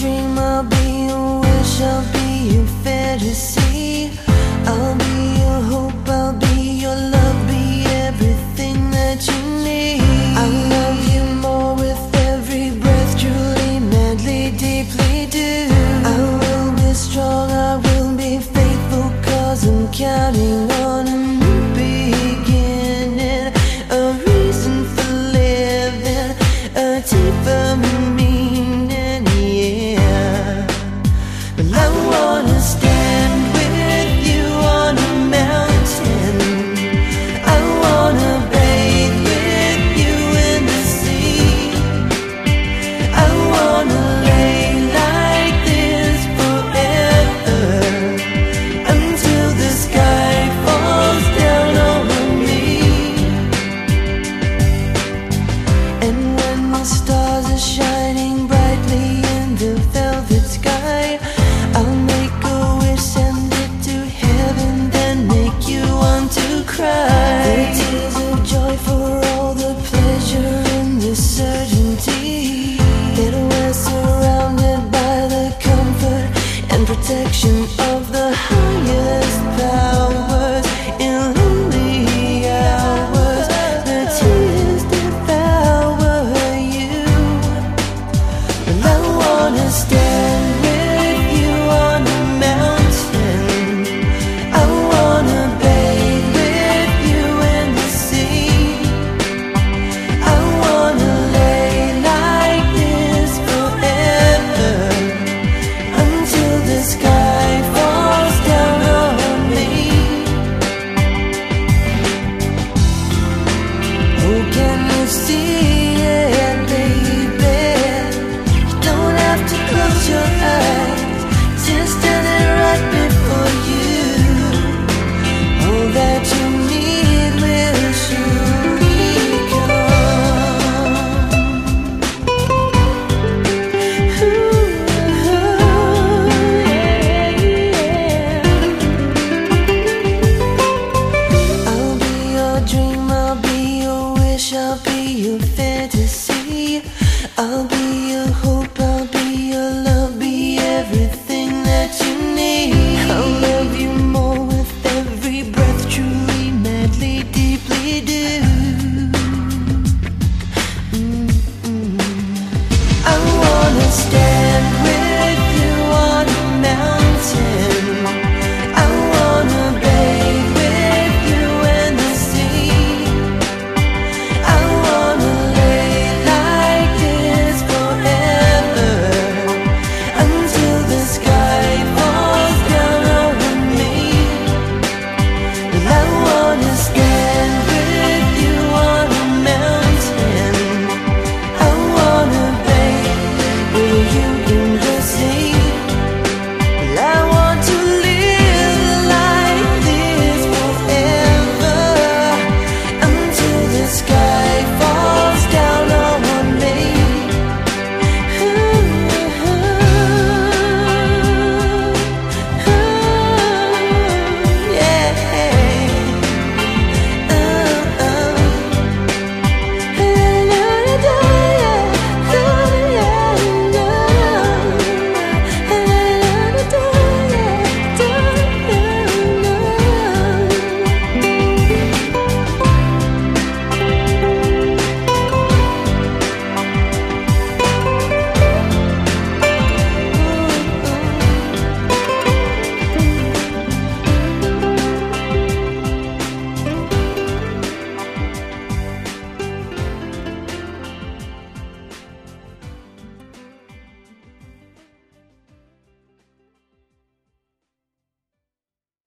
dream, I'll be your wish, I'll be your fantasy. I'll be your hope, I'll be your love, be everything that you need. I'll love you more with every breath, truly, madly, deeply do. I will be strong, I will be faithful, 'cause I'm counting on a new beginning, a reason for living, a deeper meaning, yeah. Well, I wanna stand with you on a mountain, I wanna bathe with you in the sea, I wanna lay like this forever, until the sky falls down over me. And when the stars are shining brightly in the velvet sky, I'll make a wish, send it to heaven, then make you want to cry. The tears of joy for all the pleasure and the certainty that we're surrounded by the comfort and protection of the highest powers. In lonely hours, the tears devour you. And I wanna stand with you on a mountain, I wanna bathe with you in the sea, I wanna lay like this forever, until the sky falls down on me. Oh, can you see it, baby? You don't have to close your eyes, just standing right before you. All that you need will surely come. Ooh, yeah. I'll be your dream, I'll be your wish, I'll be your fantasy. I'll be your hope, I'll be your love, be everything that you need. I'll love you more with every breath, truly, madly, deeply do. I wanna stay